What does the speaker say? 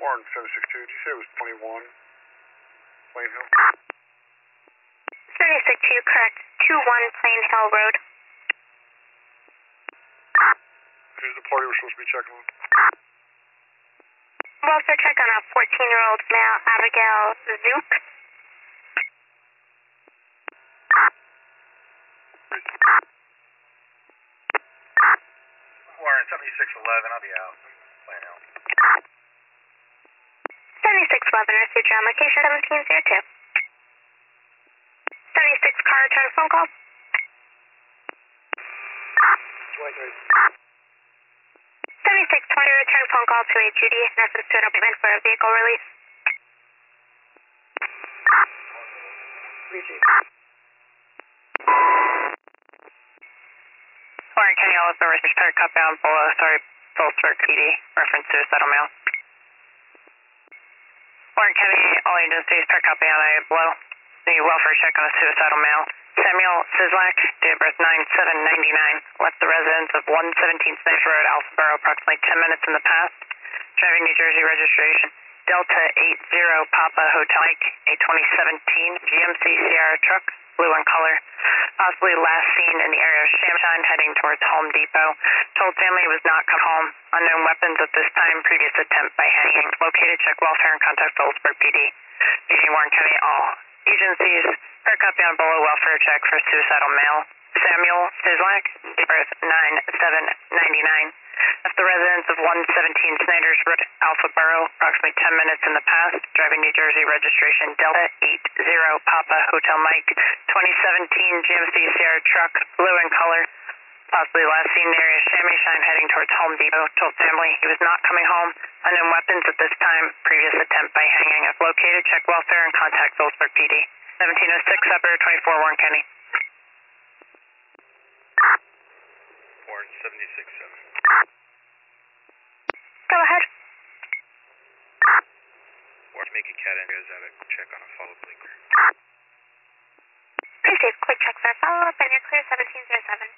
Warren 762, did you say it was 21 Plain Hill? 762, correct. 21 Plain Hill Road. Who's the party we're supposed to be checking on? Welfare check on a 14-year-old male, Abigail Zook. Warren 7611, I'll be out. Plain Hill. 7611, received your location 1702. 76 car return phone call. 7620 return phone call to a Judy Nessus to an appointment for a vehicle release. Warren County, all of the research center cut down below, sorry, Phillipsburg PD, reference suicidal male. Warren County, all agencies, start copy on a below. The welfare check on a suicidal male. Samuel Sislak, date of birth 9/7/99, left the residence of 117 Sniper Road, Alphaboro, approximately 10 minutes in the past. Driving New Jersey registration. Delta 80 Papa Hotel Mike, a 2017 GMC Sierra truck, blue in color. Possibly last seen in the area of Shamshine heading towards Home Depot. Told family was not come home. Unknown weapons at this time. Previous attempt by hanging. Located, check welfare and contact Phillipsburg PD. Using Warren County, all agencies. Start copy on below welfare check for suicidal male. Samuel Sislak, date of birth 9/7/99. Left the residence of 117 Snyder's Road, Alphaboro, approximately 10 minutes in the past. Driving New Jersey registration. Delta 80 Papa Hotel Mike, 2017 GMC Sierra truck, blue in color. Possibly last seen in the area of Shamshine heading towards Home Depot. Told family he was not coming home. Unknown weapons at this time. Previous attempt by hanging. If located, check welfare and contact Phillipsburg PD. 1706, Operator 24, Warren County. Warren 767. Go ahead. Warren making cat Andreas out a check on a follow blinker. Received. Quick check for a follow-up and you're clear 1707.